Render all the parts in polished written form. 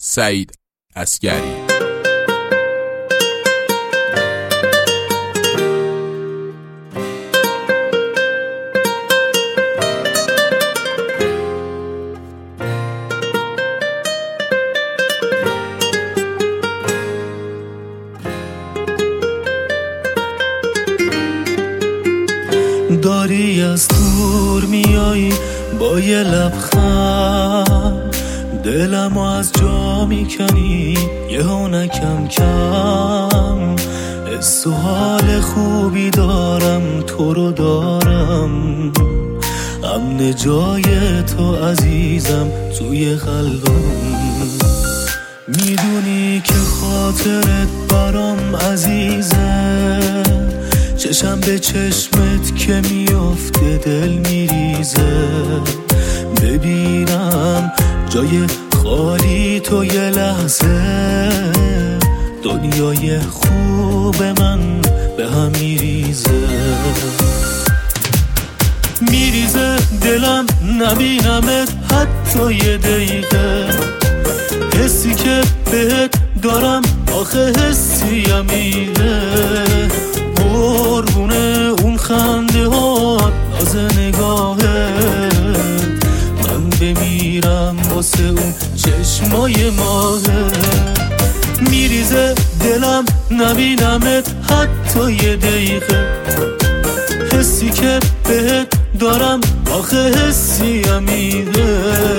سعید عسگری. داری از دور میایی با یه لبخند، دلمو از جا میکنی یهو کم کم. حس و حال خوبی دارم، تو رو دارم، امن جای تو عزیزم توی قلبم. میدونی که خاطرت برام عزیزه، چشم به چشمت که میفته دل میریزه. ببینم جای خالی تو یه لحظه، دنیای خوب من به هم میریزه. میریزه دلم نبینمت حتی یه دقیقه، حسی که بهت دارم آخه حسی عمیقه. قربونه اون خنده ها ناز نگاهت، من بمیرم واسه اون چشمای ماهت. میریزه دلم نبینمت حتی یه دقیقه، حسی که بهت دارم آخه حسی عمیقه.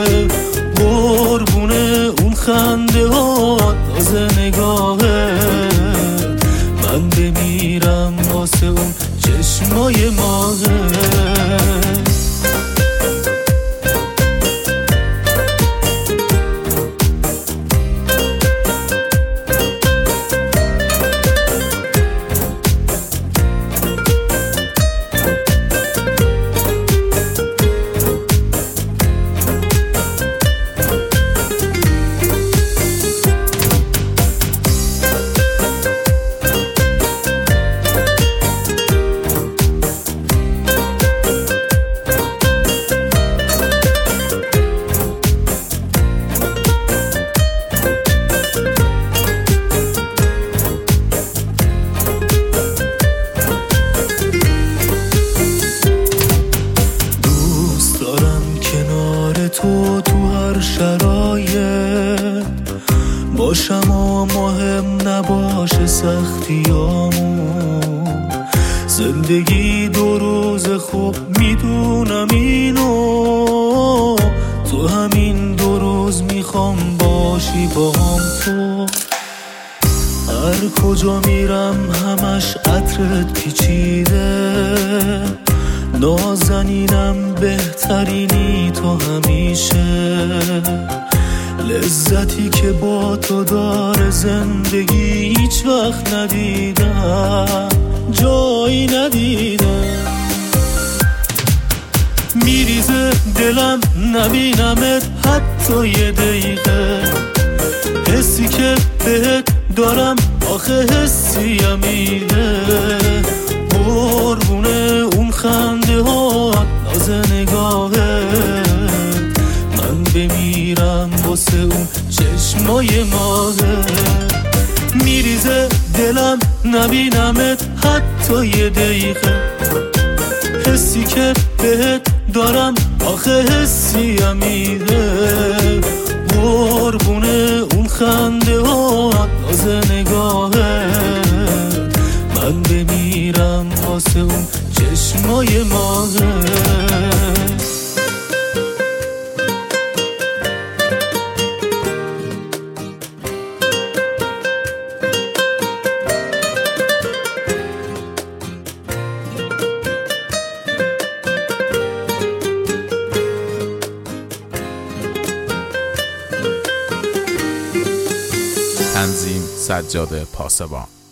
قربونه اون خنده ها ناز نگاهت، من بمیرم واسه اون چشمای ماهت. تو هر شرایط باشم و مهم نباشه سختیامون. زندگی دو روز خوب میدونم اینو، تو همین دو روز میخوام باشی باهم. تو هر کجا میرم همش عطرت پیچیده، نازنینم بهترینی تو همیشه. لذتی که با تو داره زندگی هیچ وقت ندیدم، جایی ندیدم. میریزه دلم نبینمت حتی یه دقیقه، حسی که بهت دارم آخه حسی عمیقه. قربونه اون خنده ها ناز نگاهت، من بمیرم واسه اون چشمای ماهت. میریزه دلم نبینمت حتی یه دقیقه، حسی که بهت دارم آخه حسی عمیقه. قربونه اون خنده ها ناز نگاهت، من بمیرم واسه اون چشمای ماهت. تنظیم سجاد پاسبان.